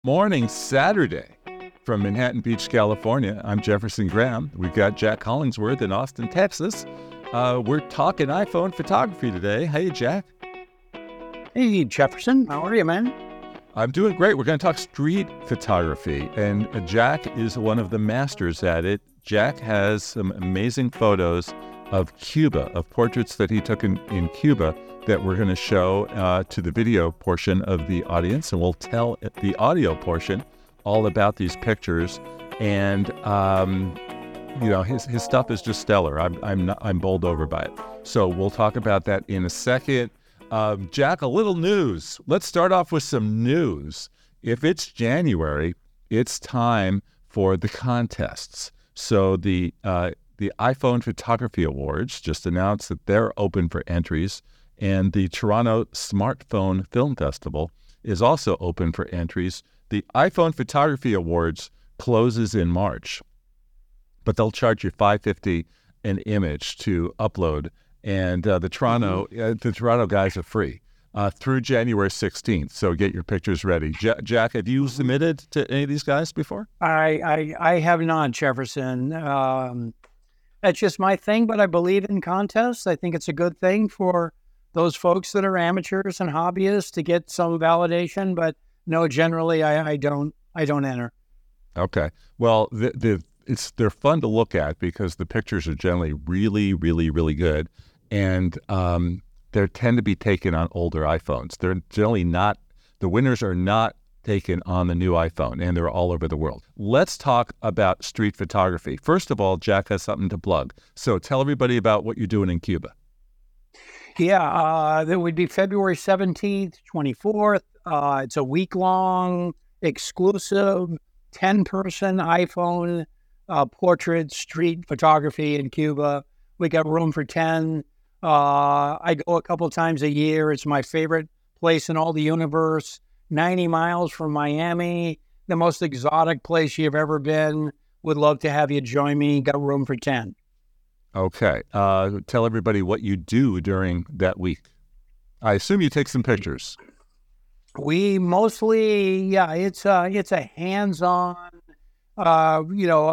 Morning Saturday from Manhattan Beach, California. I'm Jefferson Graham. We've got Jack Collingsworth in Austin, Texas. We're talking iPhone photography today. Hey, Jack. Hey, Jefferson. How are you, man? I'm doing great. We're going to talk street photography, and Jack is one of the masters at it. Jack has some amazing photos of Cuba, of portraits that he took in Cuba that we're going to show to the video portion of the audience, and we'll tell the audio portion all about these pictures. And his stuff is just stellar. I'm bowled over by it. So we'll talk about that in a second. Jack, a little news. Let's start off with some news. If it's January, it's time for the contests. So the iPhone Photography Awards just announced that they're open for entries. And the Toronto Smartphone Film Festival is also open for entries. The iPhone Photography Awards closes in March, but they'll charge you $5.50 an image to upload. And the Toronto guys are free through January 16th. So get your pictures ready. Jack, have you submitted to any of these guys before? I have not, Jefferson. That's just my thing, but I believe in contests. I think it's a good thing for those folks that are amateurs and hobbyists to get some validation, but no, generally I don't enter. Okay. Well, they're fun to look at because the pictures are generally really, really, really good, and they tend to be taken on older iPhones. They're generally not, the winners are not taken on the new iPhone, and they're all over the world. Let's talk about street photography. First of all, Jack has something to plug. So tell everybody about what you're doing in Cuba. Yeah, that would be February 17th, 24th. It's a week-long, exclusive, 10-person iPhone portrait street photography in Cuba. We got room for 10. I go a couple times a year. It's my favorite place in all the universe. 90 miles from Miami, the most exotic place you've ever been. Would love to have you join me. Got room for 10. Okay. Tell everybody what you do during that week. I assume you take some pictures. We mostly, it's a hands-on, of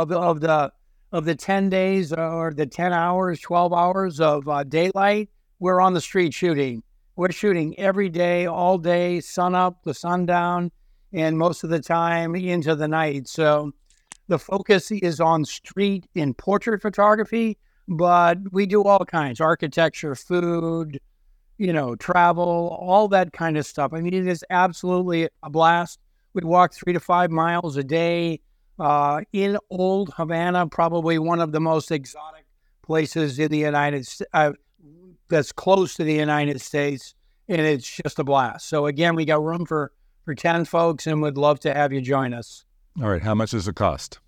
the 10 days or the 10 hours, 12 hours of daylight. We're on the street shooting. We're shooting every day, all day, sun up to sundown, and most of the time into the night. So the focus is on street in portrait photography, but we do all kinds, architecture, food, travel, all that kind of stuff. I mean, it is absolutely a blast. We walk 3 to 5 miles a day in Old Havana, probably one of the most exotic places in the United States, that's close to the United States, and it's just a blast. So again, we got room for 10 folks and would love to have you join us. All right. How much does it cost?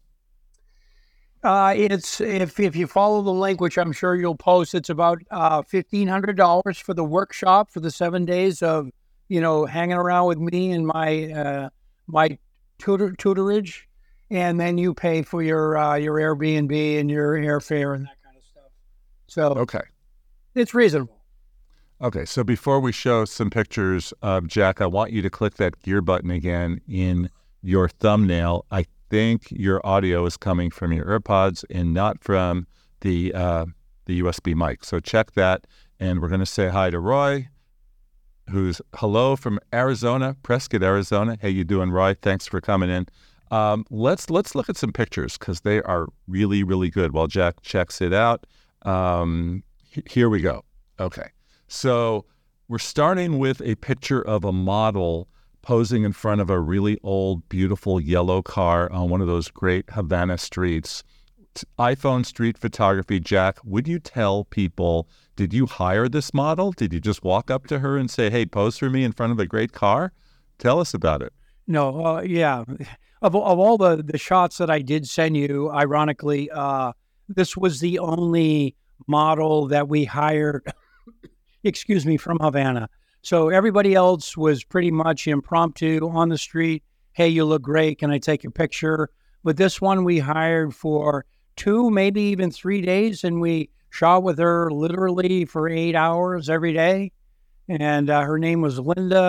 It's if you follow the link, which I'm sure you'll post, it's about $1,500 for the workshop for the 7 days of hanging around with me and my tutorage, and then you pay for your Airbnb and your airfare and that kind of stuff. So okay, it's reasonable. Okay, so before we show some pictures of Jack, I want you to click that gear button again in your thumbnail. I think your audio is coming from your AirPods and not from the USB mic. So check that, and we're going to say hi to Roy, who's hello from Arizona, Prescott, Arizona. Hey, you doing, Roy? Thanks for coming in. Let's look at some pictures because they are really, really good while Jack checks it out. Here we go. Okay, so we're starting with a picture of a model posing in front of a really old, beautiful yellow car on one of those great Havana streets. iPhone street photography. Jack, would you tell people, did you hire this model? Did you just walk up to her and say, hey, pose for me in front of a great car? Tell us about it. No, yeah. Of all the shots that I did send you, ironically, this was the only model that we hired, from Havana. So everybody else was pretty much impromptu on the street. Hey, you look great. Can I take your picture? But this one we hired for 2, maybe even 3 days, and we shot with her literally for 8 hours every day. And her name was Linda.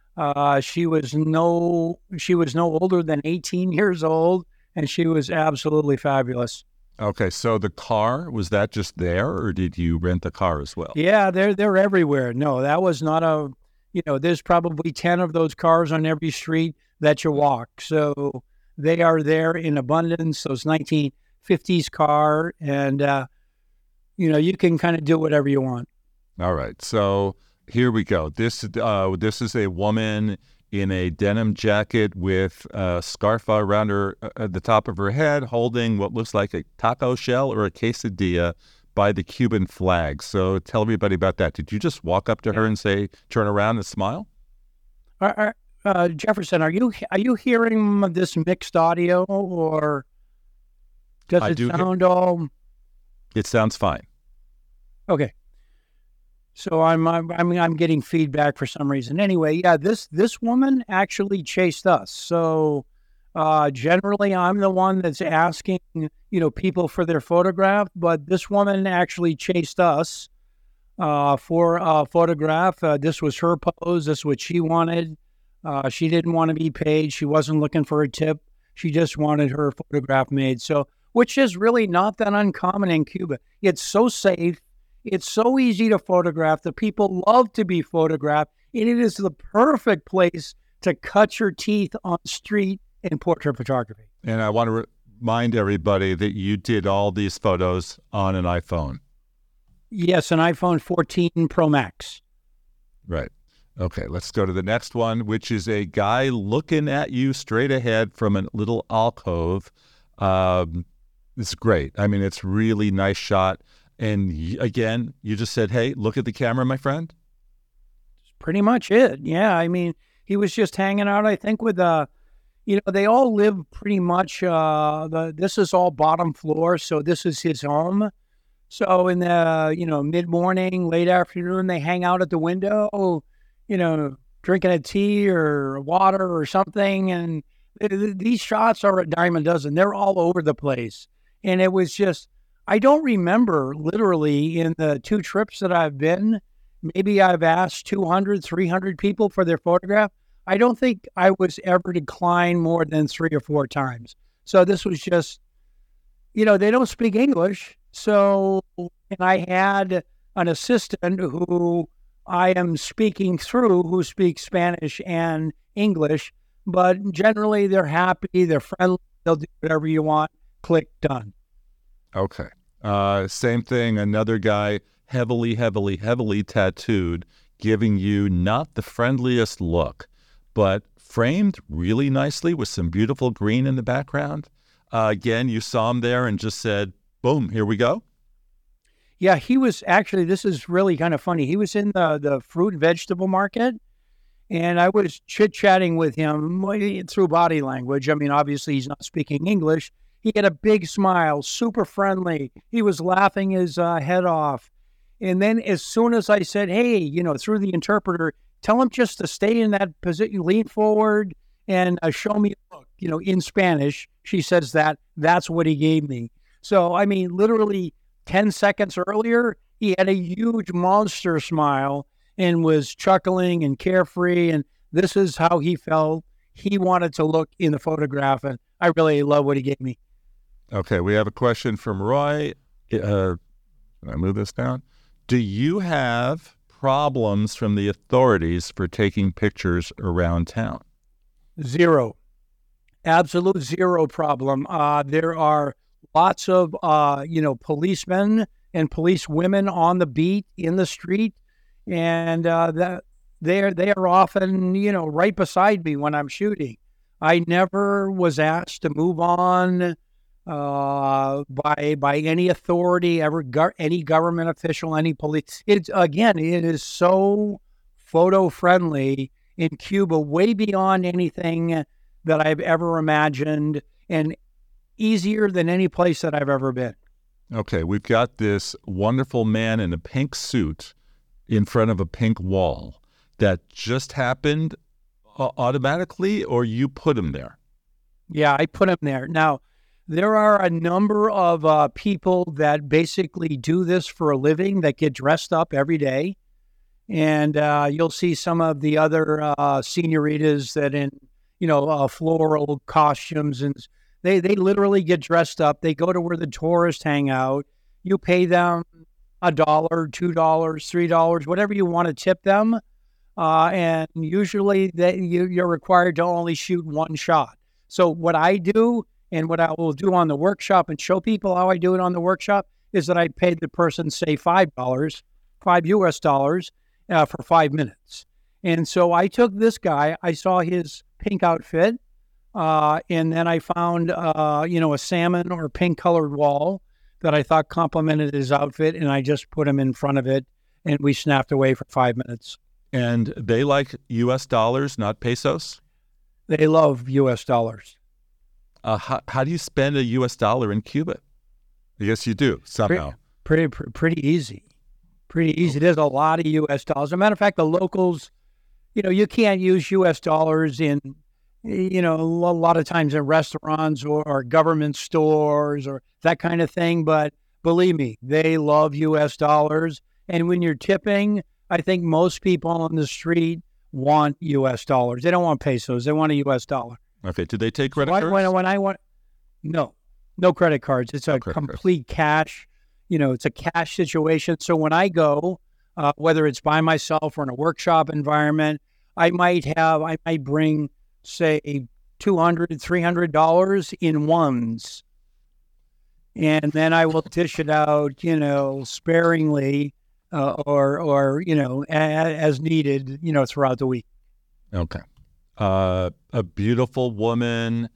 She was no older than 18 years old, and she was absolutely fabulous. Okay, so the car, was that just there, or did you rent the car as well? Yeah, they're everywhere. No, that was not a, there's probably 10 of those cars on every street that you walk. So they are there in abundance. Those 1950s car, and you can kind of do whatever you want. All right, so here we go. This is a woman in a denim jacket with a scarf around her at the top of her head, holding what looks like a taco shell or a quesadilla by the Cuban flag. So tell everybody about that. Did you just walk up to her and say, turn around and smile? Jefferson, are you hearing this mixed audio, or does it sound all? It sounds fine. Okay. So I'm getting feedback for some reason. Anyway, yeah, this woman actually chased us. So generally, I'm the one that's asking people for their photograph, but this woman actually chased us for a photograph. This was her pose. This is what she wanted. She didn't want to be paid. She wasn't looking for a tip. She just wanted her photograph made. So, which is really not that uncommon in Cuba. It's so safe. It's so easy to photograph. The people love to be photographed, and it is the perfect place to cut your teeth on street in portrait photography. And I want to remind everybody that you did all these photos on an iPhone. Yes, an iPhone 14 Pro Max. Right. Okay, let's go to the next one, which is a guy looking at you straight ahead from a little alcove. It's great. I mean, it's really nice shot. And again, you just said, hey, look at the camera, my friend. That's pretty much it. Yeah. I mean, he was just hanging out, I think, with, they all live pretty much, this is all bottom floor. So this is his home. So in the, mid-morning, late afternoon, they hang out at the window, drinking a tea or water or something. And these shots are a dime a dozen. They're all over the place. And it was just, I don't remember literally in the 2 trips that I've been, maybe I've asked 200, 300 people for their photograph. I don't think I was ever declined more than 3 or 4 times. So this was just, they don't speak English. So, and I had an assistant who I am speaking through who speaks Spanish and English, but generally they're happy, they're friendly, they'll do whatever you want, click, done. Okay. Same thing, another guy heavily tattooed, giving you not the friendliest look, but framed really nicely with some beautiful green in the background. Again, you saw him there and just said, boom, here we go. Yeah, he was actually, this is really kind of funny. He was in the fruit and vegetable market, and I was chit-chatting with him through body language. I mean, obviously he's not speaking English. He had a big smile, super friendly. He was laughing his head off. And then as soon as I said, hey, through the interpreter, tell him just to stay in that position, lean forward and show me a look, in Spanish. She says that's what he gave me. So, I mean, literally 10 seconds earlier, he had a huge monster smile and was chuckling and carefree. And this is how he felt he wanted to look in the photograph. And I really love what he gave me. Okay, we have a question from Roy. Can I move this down? Do you have problems from the authorities for taking pictures around town? Zero. Absolute zero problem. There are lots of, policemen and police women on the beat in the street. And they are often, right beside me when I'm shooting. I never was asked to move on by any authority, any government official, any police. It is so photo friendly in Cuba, way beyond anything that I've ever imagined, and easier than any place that I've ever been. Okay, we've got this wonderful man in a pink suit in front of a pink wall. That just happened automatically, or you put him there? Yeah, I put him there. Now, there are a number of people that basically do this for a living, that get dressed up every day. and you'll see some of the other senoritas that in floral costumes, and they literally get dressed up. They go to where the tourists hang out. You pay them $1, $2, $3, whatever you want to tip them, and usually you're required to only shoot one shot. So what I do, and what I will do on the workshop and show people how I do it on the workshop, is that I paid the person, say, $5 for 5 minutes. And so I took this guy, I saw his pink outfit, and then I found, a salmon or pink colored wall that I thought complemented his outfit, and I just put him in front of it, and we snapped away for 5 minutes. And they like U.S. dollars, not pesos? They love U.S. dollars. How do you spend a U.S. dollar in Cuba? Yes, you do, somehow. Pretty easy. Pretty easy. There's a lot of U.S. dollars. As a matter of fact, the locals, you can't use U.S. dollars in, a lot of times in restaurants or government stores or that kind of thing. But believe me, they love U.S. dollars. And when you're tipping, I think most people on the street want U.S. dollars. They don't want pesos. They want a U.S. dollar. Okay. Do they take credit cards? When I want, no credit cards. It's a complete cash. It's a cash situation. So when I go, whether it's by myself or in a workshop environment, I might bring, say, $200, $300 in ones. And then I will dish it out, sparingly, or as needed, throughout the week. Okay. A beautiful woman,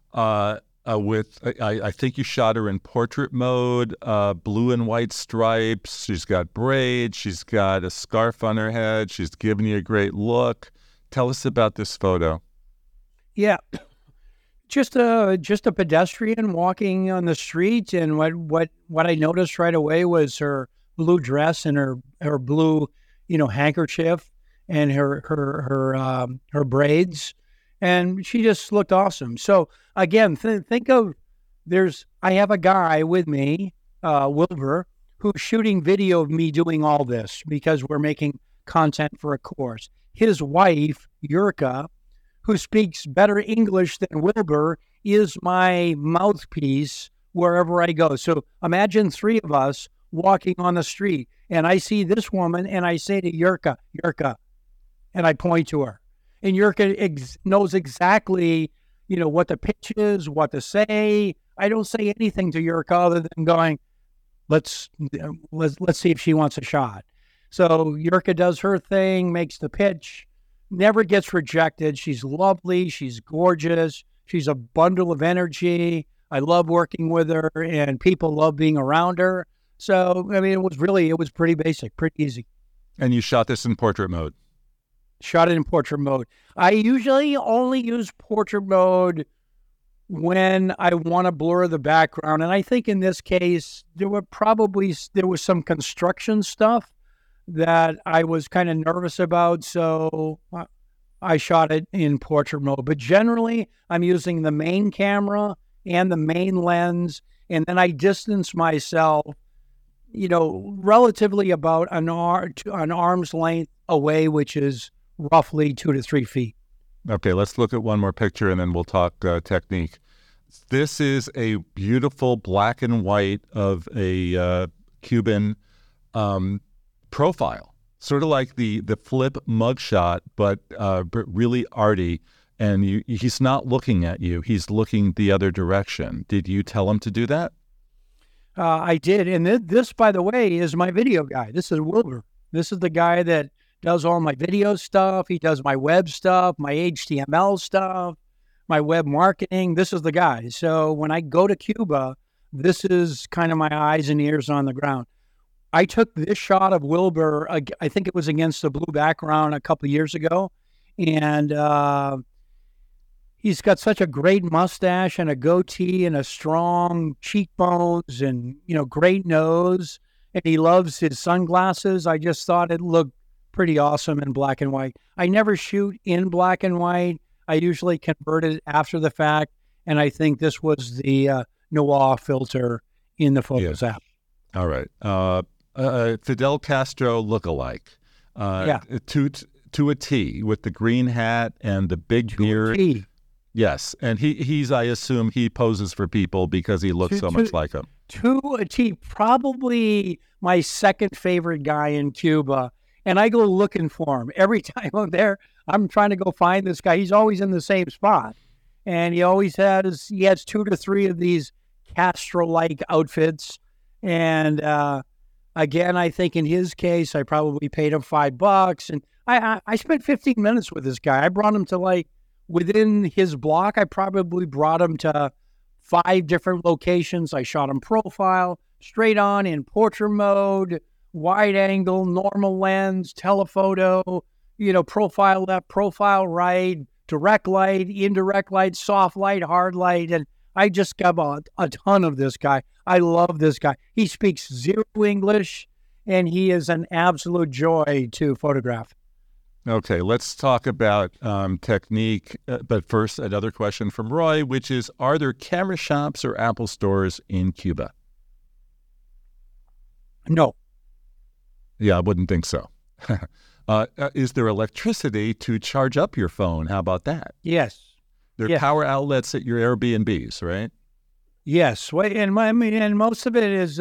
I think you shot her in portrait mode, blue and white stripes. She's got braids. She's got a scarf on her head. She's giving you a great look. Tell us about this photo. Yeah, just a pedestrian walking on the street, and what I noticed right away was her blue dress and her blue, handkerchief and her braids. And she just looked awesome. So again, think of I have a guy with me, Wilbur, who's shooting video of me doing all this because we're making content for a course. His wife, Yurka, who speaks better English than Wilbur, is my mouthpiece wherever I go. So imagine 3 of us walking on the street, and I see this woman, and I say to Yurka, and I point to her. And Yurka knows exactly, what the pitch is, what to say. I don't say anything to Yurka other than going, let's see if she wants a shot. So Yurka does her thing, makes the pitch, never gets rejected. She's lovely. She's gorgeous. She's a bundle of energy. I love working with her, and people love being around her. So, it was pretty basic, pretty easy. And you shot this in portrait mode? Shot it in portrait mode. I usually only use portrait mode when I want to blur the background. And I think in this case, there was some construction stuff that I was kind of nervous about. So I shot it in portrait mode. But generally, I'm using the main camera and the main lens. And then I distance myself, relatively about an arm's length away, which is roughly 2 to 3 feet. Okay, let's look at one more picture and then we'll talk technique. This is a beautiful black and white of a Cuban profile, sort of like the flip mugshot, but really arty. And he's not looking at you. He's looking the other direction. Did you tell him to do that? I did. And this, by the way, is my video guy. This is Wilbur. This is the guy that does all my video stuff. He does my web stuff, my HTML stuff, my web marketing. This is the guy. So when I go to Cuba, this is kind of my eyes and ears on the ground. I took this shot of Wilbur, I think it was against the blue background a couple of years ago. And he's got such a great mustache and a goatee and a strong cheekbones and, great nose. And he loves his sunglasses. I just thought it looked pretty awesome in black and white. I never shoot in black and white. I usually convert it after the fact. And I think this was the Noir filter in the Photos app. All right. Fidel Castro lookalike. Yeah. to a T, with the green hat and the big beard. T. Yes, and he's I assume he poses for people because he looks so much like him. To a T, probably my second favorite guy in Cuba. And I go looking for him. Every time I'm there, I'm trying to go find this guy. He's always in the same spot. And he has 2 to 3 of these Castro-like outfits. And again, I think in his case, I probably paid him $5. And I spent 15 minutes with this guy. I brought him to within his block, I probably brought him to 5 different locations. I shot him profile, straight on, in portrait mode, wide angle, normal lens, telephoto, profile left, profile right, direct light, indirect light, soft light, hard light. And I just got a ton of this guy. I love this guy. He speaks 0 English, and he is an absolute joy to photograph. Okay, let's talk about technique. But first, another question from Roy, which is, are there camera shops or Apple stores in Cuba? No. Yeah, I wouldn't think so. Is there electricity to charge up your phone? How about that? Yes. There are power outlets at your Airbnbs, right? Yes, and most of it is,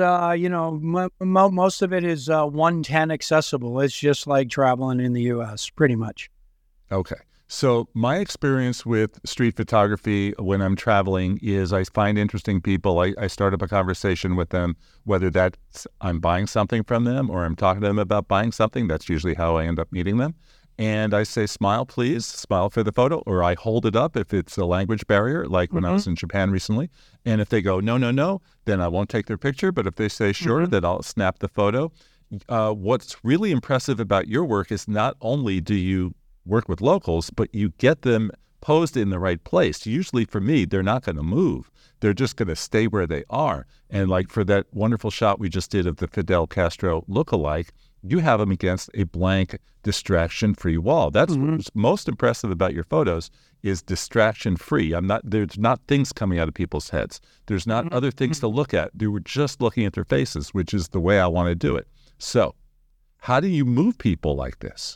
most of it is 110 accessible. It's just like traveling in the U.S., pretty much. Okay. So my experience with street photography when I'm traveling is I find interesting people. I start up a conversation with them, whether that's I'm buying something from them or I'm talking to them about buying something. That's usually how I end up meeting them. And I say, smile, please, smile for the photo, or I hold it up if it's a language barrier, like when I was in Japan recently. And if they go, no, then I won't take their picture. But if they say, sure, then I'll snap the photo. What's really impressive about your work is not only do you work with locals, but you get them posed in the right place. Usually for me, they're not going to move. They're just going to stay where they are. And like for that wonderful shot we just did of the Fidel Castro lookalike, you have them against a blank, distraction-free wall. That's what's most impressive about your photos is distraction-free. There's not things coming out of people's heads. There's not other things to look at. They were just looking at their faces, which is the way I want to do it. So how do you move people like this?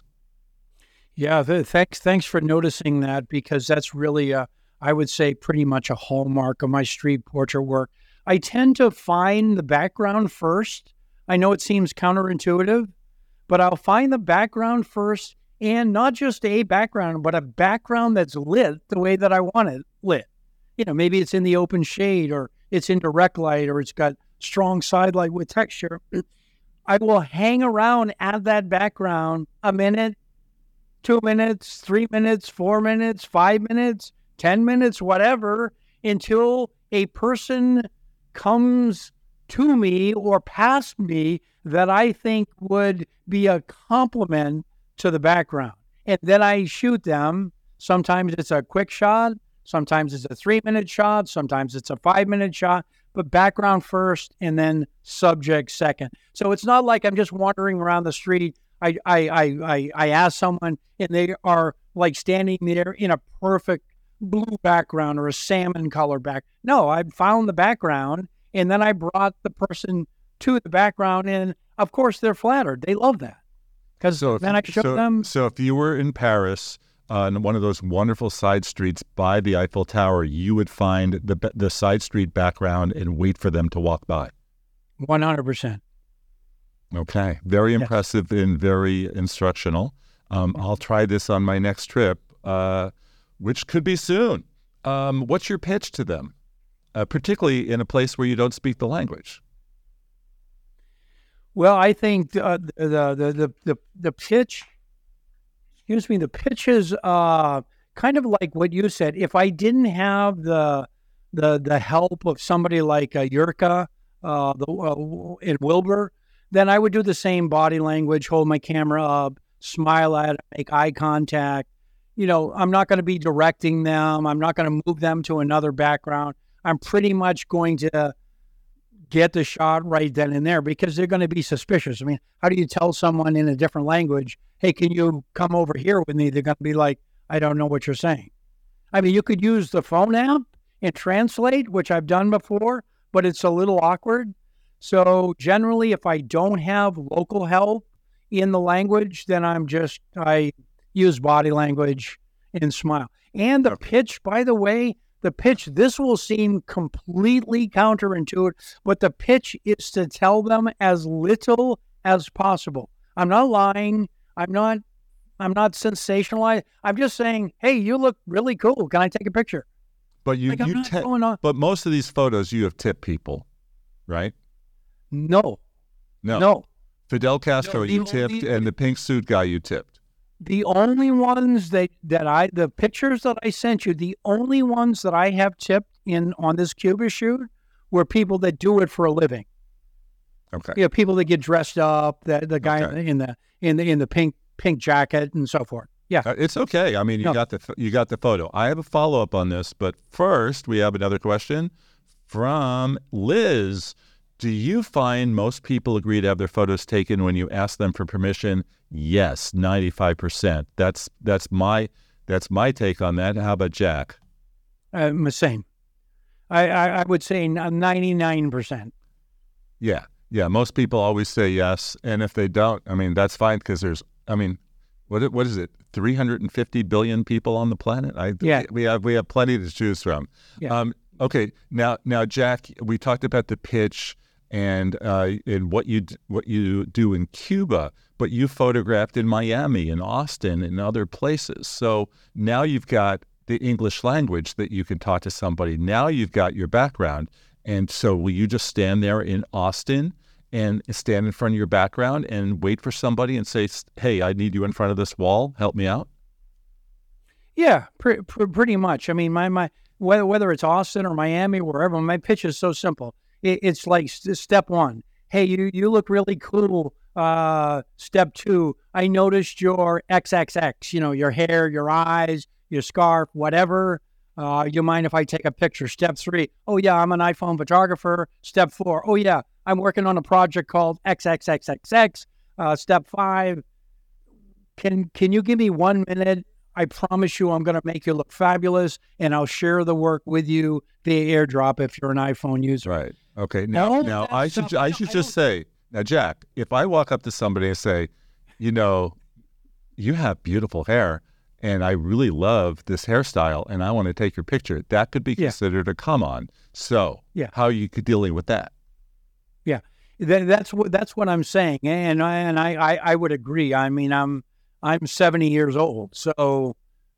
Yeah, thanks for noticing that, because that's really, I would say, pretty much a hallmark of my street portrait work. I tend to find the background first. I know it seems counterintuitive, but I'll find the background first, and not just a background, but a background that's lit the way that I want it lit. Maybe it's in the open shade, or it's in direct light, or it's got strong side light with texture. I will hang around at that background a minute, 2 minutes, 3 minutes, 4 minutes, 5 minutes, 10 minutes, whatever, until a person comes to me or past me that I think would be a compliment to the background. And then I shoot them. Sometimes it's a quick shot. Sometimes it's a 3-minute shot. Sometimes it's a 5-minute shot. But background first and then subject second. So it's not like I'm just wandering around the street. I ask someone and they are like standing there in a perfect blue background or a salmon color back. No, I found the background and then I brought the person to the background, and of course they're flattered. They love that because then I show them. So if you were in Paris on one of those wonderful side streets by the Eiffel Tower, you would find the side street background and wait for them to walk by. 100%. Okay. Very impressive and very instructional. I'll try this on my next trip, which could be soon. What's your pitch to them, particularly in a place where you don't speak the language? Well, I think the pitch, the pitch is kind of like what you said. If I didn't have the help of somebody like Yurka in Wilbur, then I would do the same body language, hold my camera up, smile at it, make eye contact. I'm not going to be directing them. I'm not going to move them to another background. I'm pretty much going to get the shot right then and there because they're going to be suspicious. I mean, how do you tell someone in a different language, hey, can you come over here with me? They're going to be like, I don't know what you're saying. I mean, you could use the phone app and translate, which I've done before, but it's a little awkward. So generally, if I don't have local help in the language, then I use body language and smile. And the pitch, by the way, this will seem completely counterintuitive, but the pitch is to tell them as little as possible. I'm not lying. I'm not sensationalized. I'm just saying, hey, you look really cool. Can I take a picture? But but most of these photos you have tipped people, right? No. Fidel Castro you tipped, and the pink suit guy you tipped. The only ones the pictures that I sent you, the only ones that I have tipped on this Cuba shoot were people that do it for a living. Okay. Yeah, people that get dressed up, the guy in the pink jacket and so forth. Yeah, it's okay. I mean, you got the photo. I have a follow-up on this, but first we have another question from Liz. Do you find most people agree to have their photos taken when you ask them for permission? Yes, 95%. That's my take on that. How about Jack? Same. I would say 99%. Yeah. Most people always say yes, and if they don't, I mean, that's fine because what is it? 350 billion people on the planet. We have plenty to choose from. Yeah. Okay. Now, Jack, we talked about the pitch and what you do in Cuba, but you photographed in Miami, in Austin, and other places. So now you've got the English language that you can talk to somebody. Now you've got your background, and so will you just stand there in Austin and stand in front of your background and wait for somebody and say, "Hey, I need you in front of this wall. Help me out"? Yeah, pretty much. I mean, my whether it's Austin or Miami, wherever, my pitch is so simple. It's like step one. Hey, you look really cool. Step two, I noticed your XXX. Your hair, your eyes, your scarf, whatever. You mind if I take a picture? Step three, oh yeah, I'm an iPhone photographer. Step four, oh yeah, I'm working on a project called XXXXX. Step five, can you give me 1 minute? I promise you I'm going to make you look fabulous, and I'll share the work with you via AirDrop if you're an iPhone user. Right. Okay. Now I should just say, now, Jack, if I walk up to somebody and say, you have beautiful hair, and I really love this hairstyle, and I want to take your picture, that could be considered a come on. So how are you dealing with that? Yeah, that's what I'm saying, and I would agree. I mean, I'm 70 years old, so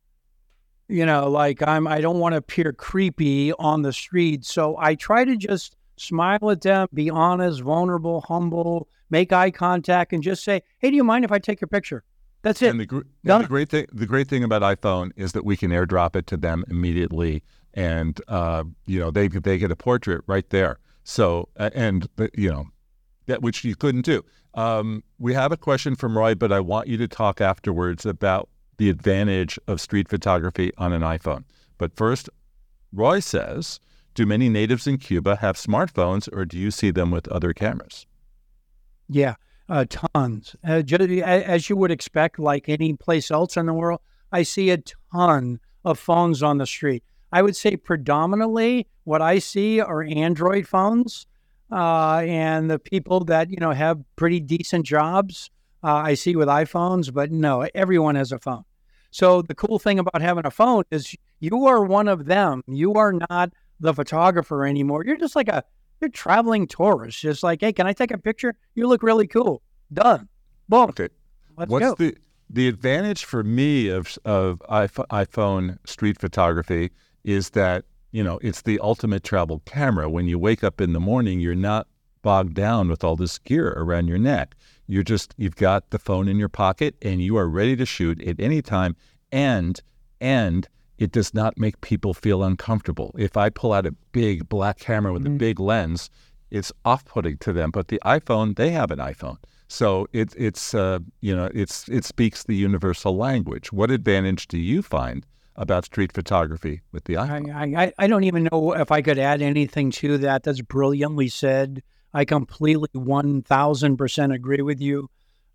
I don't want to appear creepy on the street, so I try to just smile at them, be honest, vulnerable, humble, make eye contact, and just say, "Hey, do you mind if I take your picture?" That's it. And the great thing about iPhone is that we can AirDrop it to them immediately, and they get a portrait right there. So that which you couldn't do. We have a question from Roy, but I want you to talk afterwards about the advantage of street photography on an iPhone. But first, Roy says, do many natives in Cuba have smartphones, or do you see them with other cameras? Yeah, tons. As you would expect, like any place else in the world, I see a ton of phones on the street. I would say predominantly what I see are Android phones. And the people that, have pretty decent jobs, I see with iPhones, but no, everyone has a phone. So the cool thing about having a phone is you are one of them. You are not the photographer anymore. You're just like you're traveling tourist. Just like, hey, can I take a picture? You look really cool. Done. Boom. Okay. Let's What's go. The advantage for me of iPhone street photography is that, it's the ultimate travel camera. When you wake up in the morning, you're not bogged down with all this gear around your neck. You've got the phone in your pocket and you are ready to shoot at any time. And it does not make people feel uncomfortable. If I pull out a big black camera with a big lens, it's off-putting to them. But the iPhone, they have an iPhone. So it speaks the universal language. What advantage do you find about street photography with the iPhone? I don't even know if I could add anything to that. That's brilliantly said. I completely 1,000% agree with you.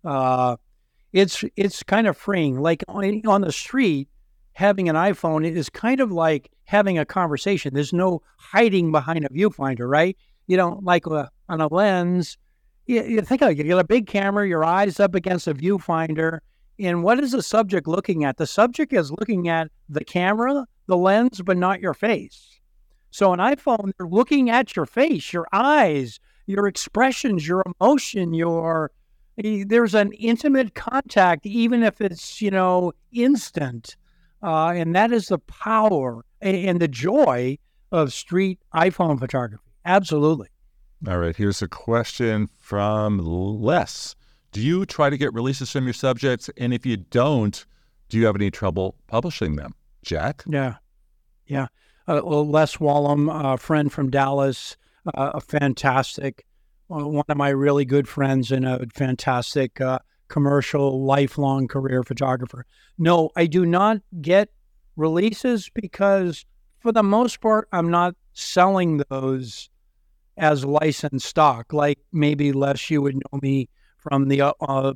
It's kind of freeing. Like on the street, having an iPhone is kind of like having a conversation. There's no hiding behind a viewfinder, right? Like on a lens, You think of it, you got a big camera, your eyes up against a viewfinder, and what is the subject looking at? The subject is looking at the camera, the lens, but not your face. So an iPhone, they're looking at your face, your eyes, your expressions, your emotion, there's an intimate contact, even if it's, instant. And that is the power and the joy of street iPhone photography. Absolutely. All right, here's a question from Les. Do you try to get releases from your subjects? And if you don't, do you have any trouble publishing them? Jack? Yeah. Les Wallum, a friend from Dallas, a fantastic, one of my really good friends and a fantastic commercial, lifelong career photographer. No, I do not get releases because for the most part, I'm not selling those as licensed stock. Like maybe Les, you would know me from the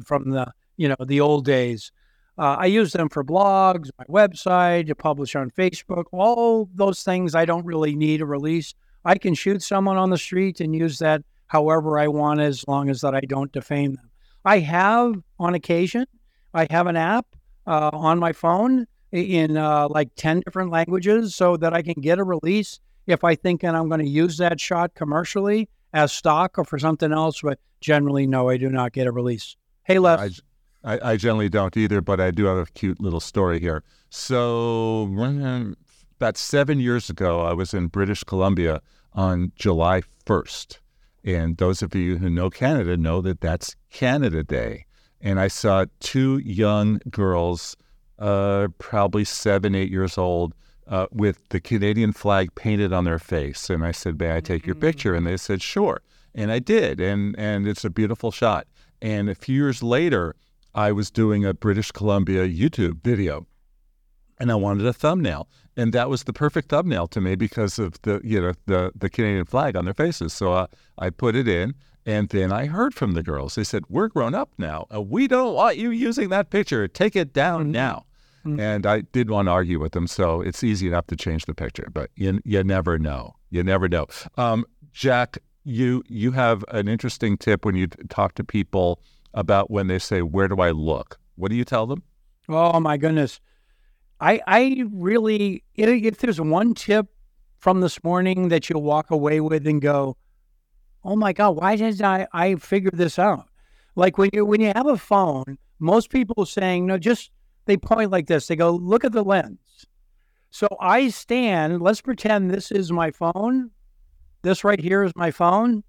the old days. I use them for blogs, my website, to publish on Facebook, all those things. I don't really need a release. I can shoot someone on the street and use that however I want, as long as that I don't defame them. I have, on occasion, I have an app on my phone in like 10 different languages so that I can get a release if I think that I'm going to use that shot commercially as stock or for something else. But generally, no, I do not get a release. Hey, Les. I generally don't either, but I do have a cute little story here. So about 7 years ago, I was in British Columbia on July 1st. And those of you who know Canada know that that's Canada Day. And I saw two young girls, probably 7, 8 years old, with the Canadian flag painted on their face. And I said, may I take your picture? And they said, sure. And I did. And it's a beautiful shot. And a few years later, I was doing a British Columbia YouTube video, and I wanted a thumbnail. And that was the perfect thumbnail to me because of the Canadian flag on their faces. So I put it in, and then I heard from the girls. They said, we're grown up now. We don't want you using that picture. Take it down now. Mm-hmm. And I did want to argue with them, so it's easy enough to change the picture, but you never know. You never know. Jack, you have an interesting tip when you talk to people about when they say, where do I look? What do you tell them? Oh, my goodness. I really, if there's one tip from this morning that you'll walk away with and go, oh my God, why didn't I figure this out? Like when you have a phone, most people are saying, no, they point like this. They go, look at the lens. So I stand, let's pretend this is my phone. This right here is my phone.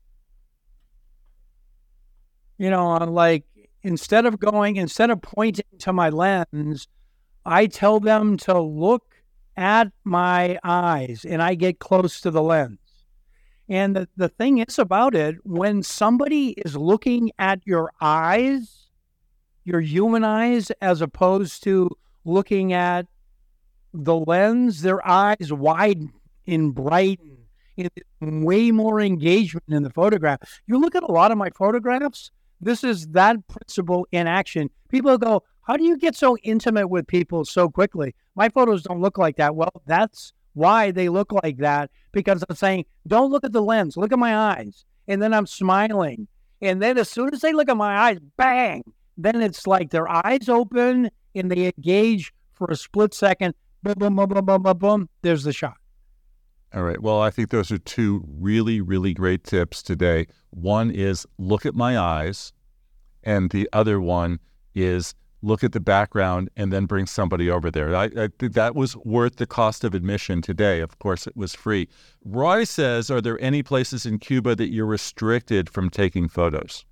Like instead of pointing to my lens, I tell them to look at my eyes, and I get close to the lens. And the thing is about it, when somebody is looking at your eyes, your human eyes, as opposed to looking at the lens, their eyes widen and brighten, and way more engagement in the photograph. You look at a lot of my photographs, this is that principle in action. People go, how do you get so intimate with people so quickly? My photos don't look like that. Well, that's why they look like that, because I'm saying, don't look at the lens, look at my eyes. And then I'm smiling. And then as soon as they look at my eyes, bang, then it's like their eyes open and they engage for a split second. Boom, boom, boom, boom, boom, boom, boom. There's the shot. All right. Well, I think those are two really, really great tips today. One is look at my eyes, and the other one is look at the background and then bring somebody over there. I think that was worth the cost of admission today. Of course, it was free. Roy says, are there any places in Cuba that you're restricted from taking photos?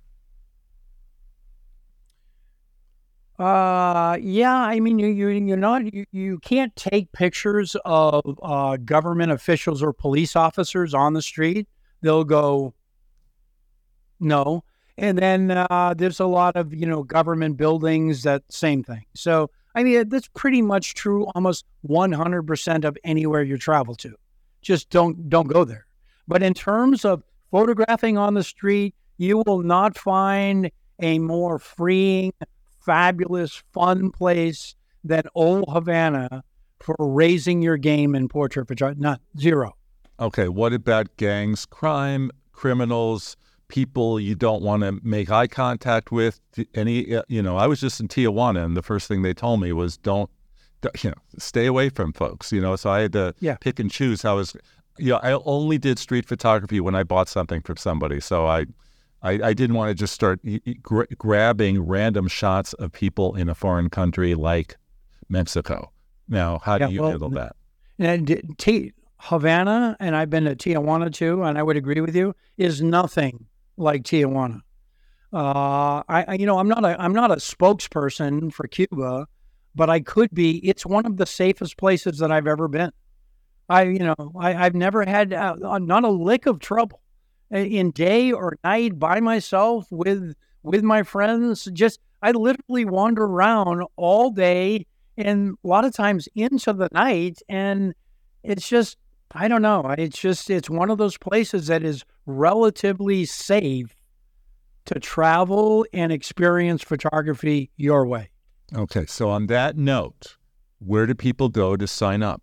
Yeah, I mean, you can't take pictures of government officials or police officers on the street. They'll go, no. And then there's a lot of, government buildings, that same thing. So, I mean, that's pretty much true almost 100% of anywhere you travel to. Just don't go there. But in terms of photographing on the street, you will not find a more freeing, fabulous, fun place than Old Havana for raising your game in portrait photography. Not zero. Okay, what about gangs, crime, criminals, people you don't want to make eye contact with. I was just in Tijuana, and the first thing they told me was stay away from folks. So I had to pick and choose how I only did street photography when I bought something from somebody. So I didn't want to just start grabbing random shots of people in a foreign country like Mexico. Now, how do you handle that? And Havana, and I've been to Tijuana too, and I would agree with you, is nothing like Tijuana. I'm not a spokesperson for Cuba, but I could be. It's one of the safest places that I've ever been. I've never had not a lick of trouble in day or night by myself with my friends. Just I literally wander around all day and a lot of times into the night, and it's just, I don't know. It's one of those places that is relatively safe to travel and experience photography your way. Okay. So on that note, where do people go to sign up?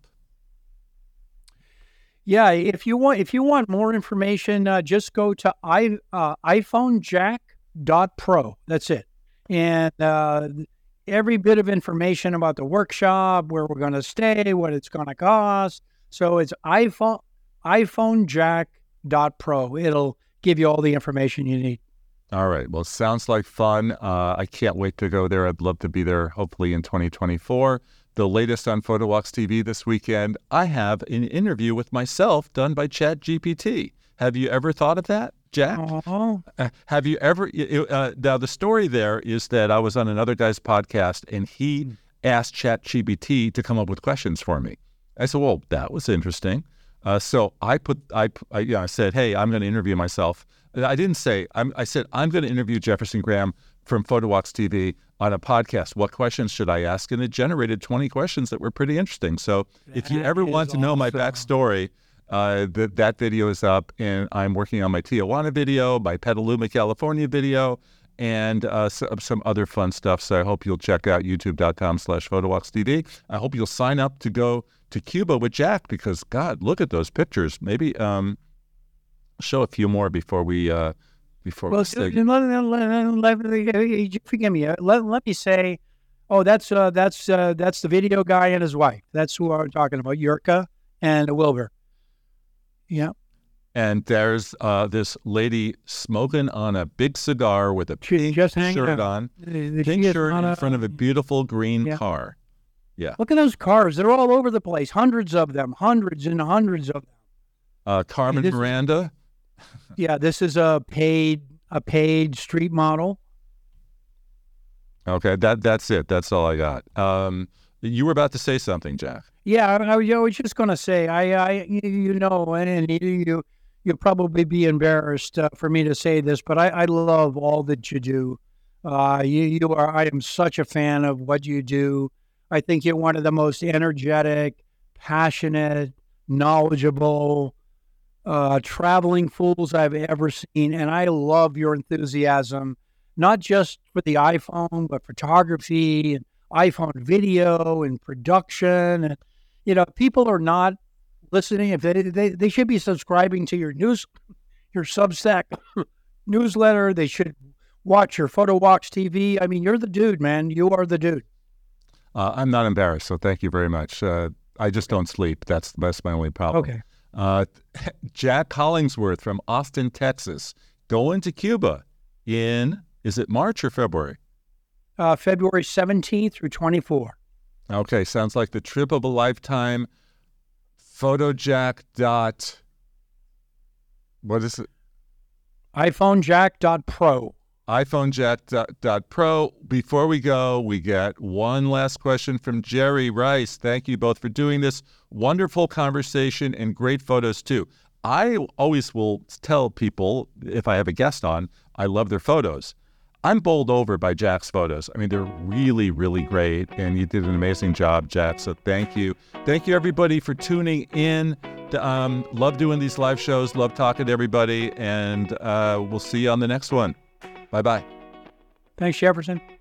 Yeah. If you want more information, just go to iPhoneJack.pro. That's it. And, every bit of information about the workshop, where we're going to stay, what it's going to cost. So it's iPhoneJack.pro. It'll give you all the information you need. All right. Well, sounds like fun. I can't wait to go there. I'd love to be there, hopefully in 2024. The latest on PhotoWalks TV this weekend, I have an interview with myself done by ChatGPT. Have you ever thought of that, Jack? Have you ever? Now, the story there is that I was on another guy's podcast, and he asked ChatGPT to come up with questions for me. I said, well, that was interesting. So I said, hey, I'm going to interview myself. I didn't say, I said, I'm going to interview Jefferson Graham from PhotoWalks TV on a podcast. What questions should I ask? And it generated 20 questions that were pretty interesting. So if you ever want to know my backstory, that video is up, and I'm working on my Tijuana video, my Petaluma, California video, and some other fun stuff. So I hope you'll check out youtube.com/PhotoWalksTV. I hope you'll sign up to go to Cuba with Jack, because, God, look at those pictures. Maybe show a few more before we forgive me. Let me say, that's the video guy and his wife. That's who I'm talking about, Yurka and Wilbur. Yeah. And there's this lady smoking on a big cigar with a pink shirt on. Pink shirt in front of a beautiful green car. Yeah. Look at those cars. They're all over the place. Hundreds of them. Hundreds and hundreds of them. Carmen Miranda. Yeah, this is a paid street model. Okay, that's it. That's all I got. You were about to say something, Jack. Yeah, I was just going to say, and you'll probably be embarrassed for me to say this, but I love all that you do. I am such a fan of what you do. I think you're one of the most energetic, passionate, knowledgeable, traveling fools I've ever seen. And I love your enthusiasm, not just for the iPhone, but photography and iPhone video and production. And, people are not listening. If they should be subscribing to your Substack newsletter. They should watch your PhotoWalks TV. I mean, you're the dude, man. You are the dude. I'm not embarrassed, so thank you very much. I just don't sleep. That's my only problem. Okay. Jack Hollingsworth from Austin, Texas, going to Cuba is it March or February? February 17th through 24. Okay, sounds like the trip of a lifetime. PhotoJack. What is it? iPhoneJack.pro. iPhoneJack.pro. Before we go, we get one last question from Jerry Rice. Thank you both for doing this wonderful conversation and great photos too. I always will tell people, if I have a guest on, I love their photos. I'm bowled over by Jack's photos. I mean, they're really, really great, and you did an amazing job, Jack, so thank you. Thank you, everybody, for tuning in. Love doing these live shows, love talking to everybody, and we'll see you on the next one. Bye-bye. Thanks, Jefferson.